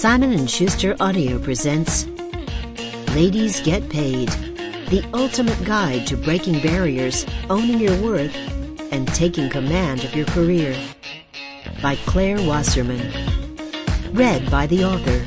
Simon & Schuster Audio presents Ladies Get Paid, the ultimate guide to breaking barriers, owning your worth, and taking command of your career. By Claire Wasserman. Read by the author.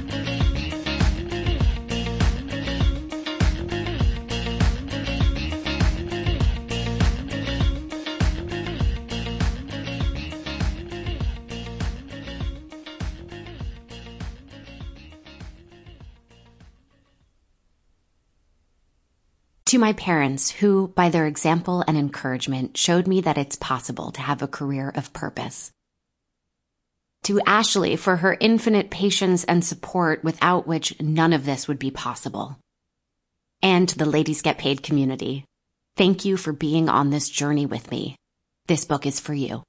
To my parents, who, by their example and encouragement, showed me that it's possible to have a career of purpose. To Ashley, for her infinite patience and support without which none of this would be possible. And to the Ladies Get Paid community, thank you for being on this journey with me. This book is for you.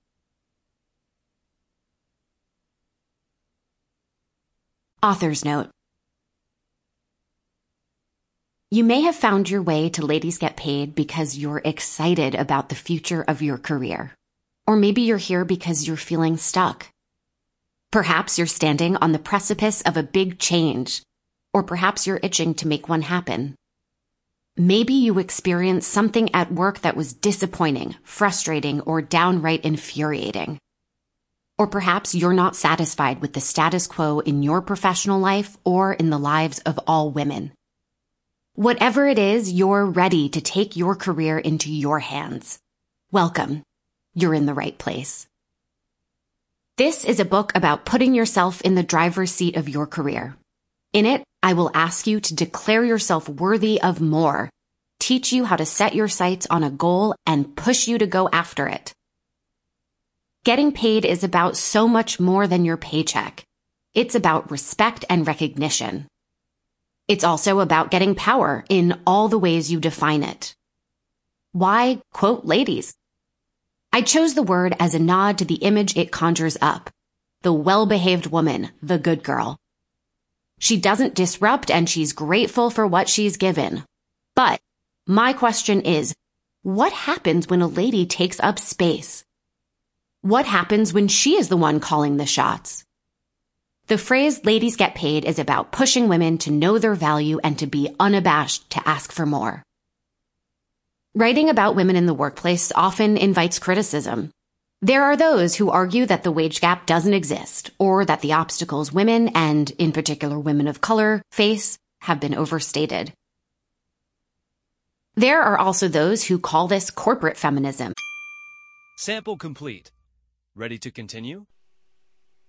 Author's note. You may have found your way to Ladies Get Paid because you're excited about the future of your career. Or maybe you're here because you're feeling stuck. Perhaps you're standing on the precipice of a big change, or perhaps you're itching to make one happen. Maybe you experienced something at work that was disappointing, frustrating, or downright infuriating. Or perhaps you're not satisfied with the status quo in your professional life or in the lives of all women. Whatever it is, you're ready to take your career into your hands. Welcome. You're in the right place. This is a book about putting yourself in the driver's seat of your career. In it, I will ask you to declare yourself worthy of more, teach you how to set your sights on a goal, and push you to go after it. Getting paid is about so much more than your paycheck. It's about respect and recognition. It's also about getting power in all the ways you define it. Why, quote, ladies? I chose the word as a nod to the image it conjures up. The well-behaved woman, the good girl. She doesn't disrupt and she's grateful for what she's given. But my question is, what happens when a lady takes up space? What happens when she is the one calling the shots? The phrase Ladies Get Paid is about pushing women to know their value and to be unabashed to ask for more. Writing about women in the workplace often invites criticism. There are those who argue that the wage gap doesn't exist, or that the obstacles women, and in particular women of color, face have been overstated. There are also those who call this corporate feminism. Sample complete. Ready to continue?